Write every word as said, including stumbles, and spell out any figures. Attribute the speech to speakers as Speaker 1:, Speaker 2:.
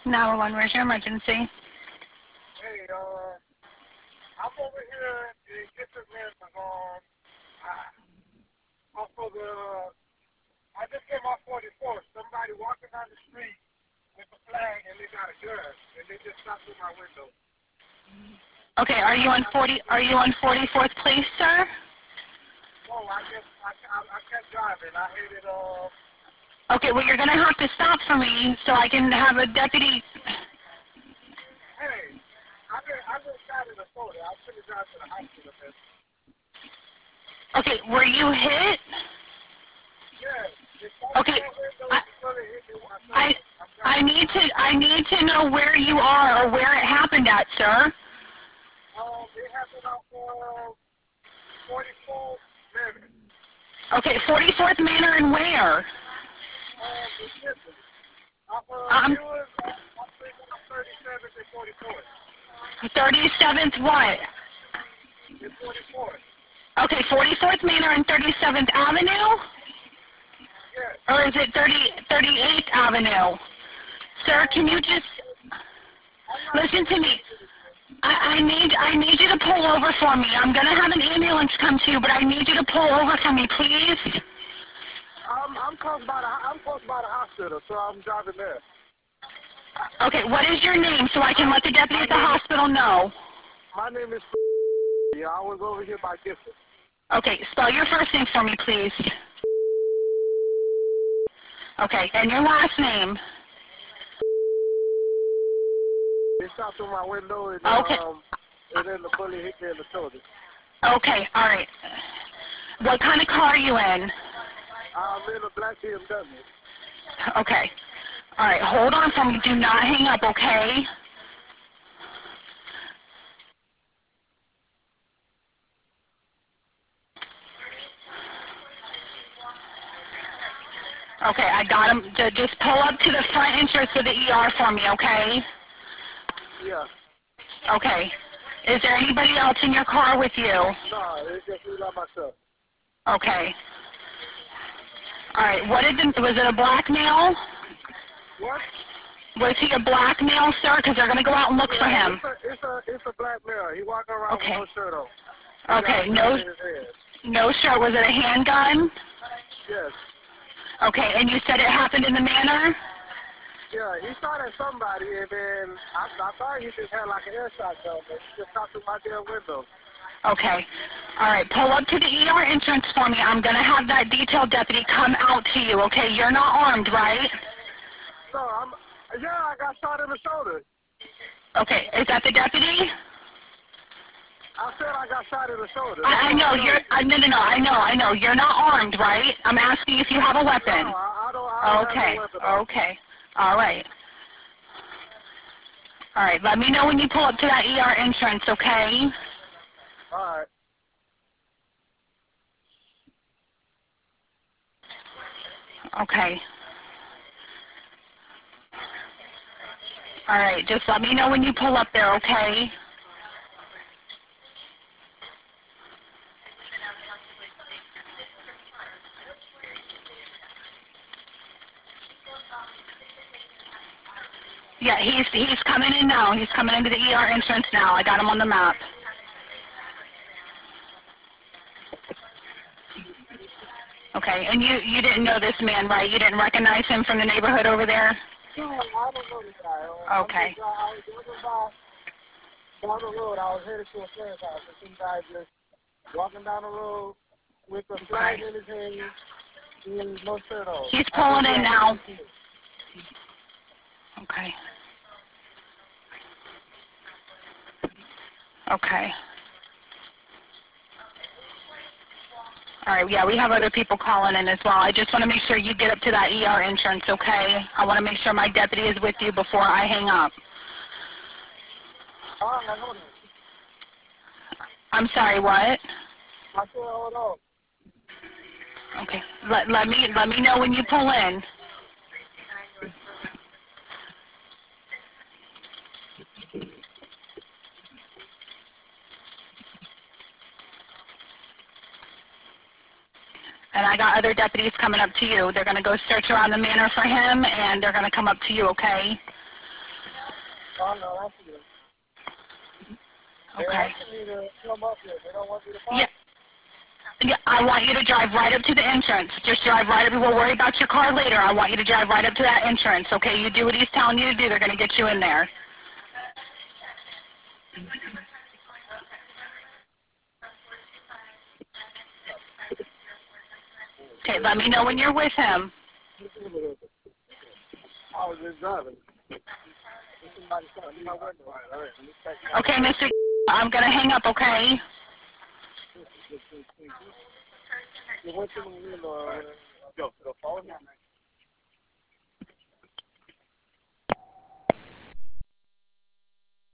Speaker 1: nine one one, where's your emergency?
Speaker 2: Hey, uh, I'm over here in Gitterman, um, off of the, I just came off forty-fourth. Somebody walking down the street with a flag and they got a gun, and they just stopped through my window.
Speaker 1: Okay, are you on forty? Are you on forty-fourth Place, sir?
Speaker 2: Oh, I just, I, I, I kept driving. I headed, uh,
Speaker 1: Okay, well, you're going to have to stop for me so I can have a deputy.
Speaker 2: hey, I just, I just got in a soda. I should have drive to the hospital, man.
Speaker 1: Okay, were you hit?
Speaker 2: Yeah, they stopped through
Speaker 1: Okay,
Speaker 2: my window
Speaker 1: I,
Speaker 2: before they hit me with my
Speaker 1: I,
Speaker 2: shoulder. I'm
Speaker 1: I
Speaker 2: driving to the
Speaker 1: need to,
Speaker 2: hospital.
Speaker 1: I need to know where you are or where it happened at, sir.
Speaker 2: Um, it happened off of forty-fourth Manor.
Speaker 1: Okay, forty-fourth Manor and where?
Speaker 2: Um, it's different. Off of,
Speaker 1: Um,
Speaker 2: it was, uh, I think on thirty-seventh and forty-fourth.
Speaker 1: thirty-seventh what?
Speaker 2: And forty-fourth.
Speaker 1: Okay, forty-fourth Manor and thirty-seventh Avenue?
Speaker 2: Yes.
Speaker 1: Or is it thirty, thirty-eighth Avenue? Sir,
Speaker 2: Um,
Speaker 1: can you
Speaker 2: I'm not
Speaker 1: just
Speaker 2: sure. I'm not
Speaker 1: listen
Speaker 2: sure
Speaker 1: to me?
Speaker 2: which it is.
Speaker 1: I, I need I need you to pull over for me. I'm gonna have an ambulance come to you, but I need you to pull over for me, please.
Speaker 2: I'm, I'm close by the, I'm close by the hospital, so I'm driving there.
Speaker 1: Okay, what is your name so I can let the deputy
Speaker 2: My
Speaker 1: at the
Speaker 2: name is,
Speaker 1: hospital know?
Speaker 2: my name is, yeah, I was over here by Gibson.
Speaker 1: Okay, spell your first name for me, please. Okay, and your last name.
Speaker 2: They shot through my window, and then,
Speaker 1: Okay,
Speaker 2: um, and then the bullet hit me in the shoulder.
Speaker 1: okay, all right. What kind of car are you in?
Speaker 2: I'm in a black B M W.
Speaker 1: Okay, all right, hold on for me. Do not hang up, okay? Okay, I got him. J- Just pull up to the front entrance of the E R for me, okay?
Speaker 2: Yeah.
Speaker 1: Okay. Is there anybody else in your car with you?
Speaker 2: No, it's just me by myself.
Speaker 1: Okay. All right. What did the, was it a black male?
Speaker 2: What?
Speaker 1: Was he a black male, sir? Because they're going to go out and look for
Speaker 2: Yeah,
Speaker 1: him.
Speaker 2: it's a it's a it's a black male. He walking around with
Speaker 1: Okay.
Speaker 2: no shirt on. He got a
Speaker 1: Okay.
Speaker 2: gun
Speaker 1: No,
Speaker 2: in his hand.
Speaker 1: no shirt. Was it a handgun?
Speaker 2: Yes.
Speaker 1: Okay. And you said it happened in the manor?
Speaker 2: Yeah, he shot at somebody, and then I, I thought he just had like an airshot gun, but he just shot through my damn window.
Speaker 1: Okay. All right. Pull up to the E R entrance for me. I'm going to have that detailed deputy come out to you, okay? You're not armed, right?
Speaker 2: No, I'm. Yeah, I got shot in the shoulder.
Speaker 1: Okay. Is that the deputy?
Speaker 2: I said I got shot in the shoulder. That's
Speaker 1: I, I
Speaker 2: what I'm
Speaker 1: know
Speaker 2: telling
Speaker 1: you're.
Speaker 2: you.
Speaker 1: I, no, no, no. I know. I know. You're not armed, right? I'm asking if you have a
Speaker 2: No,
Speaker 1: weapon.
Speaker 2: I, I don't. I don't have no
Speaker 1: Okay.
Speaker 2: weapon on me.
Speaker 1: Okay. All right. All right. Let me know when you pull up to that E R entrance, okay?
Speaker 2: All right.
Speaker 1: Okay. All right. Just let me know when you pull up there, okay? Yeah, he's he's coming in now. He's coming into the E R entrance now. I got him on the map. Okay. And you you didn't know this man, right? You didn't recognize him from the neighborhood over there?
Speaker 2: No, I don't know this guy. Uh, I'm
Speaker 1: Okay.
Speaker 2: just. Uh, I was walking by down the road. I was headed to a friend's house, and some guy just walking down the road with a flag
Speaker 1: Okay.
Speaker 2: in his hand and no shirt on.
Speaker 1: He's
Speaker 2: I just
Speaker 1: pulling in
Speaker 2: grabbed
Speaker 1: now.
Speaker 2: him.
Speaker 1: Okay. Okay. All right, yeah, we have other people calling in as well. I just want to make sure you get up to that E R entrance, okay? I want to make sure my deputy is with you before I hang up.
Speaker 2: All right, hold on.
Speaker 1: I'm sorry, what?
Speaker 2: I said, hold on.
Speaker 1: Okay, let, let me let me know when you pull in. And I got other deputies coming up to you. They're going to go search around the manor for him, and they're going to come up to you, okay?
Speaker 2: Oh, no, I see them. They're
Speaker 1: Okay.
Speaker 2: asking me to come up here. They don't want me to park.
Speaker 1: Yeah. Yeah, I want you to drive right up to the entrance. Just drive right up. We'll worry about your car later. I want you to drive right up to that entrance, okay? You do what he's telling you to do. They're going to get you in there. Okay, let me know when you're with him.
Speaker 2: I was just driving. Somebody saw me. All right, all right. Let me check.
Speaker 1: Okay, Mister I'm going to hang up, okay?
Speaker 2: You went to my window. Yo, the phone?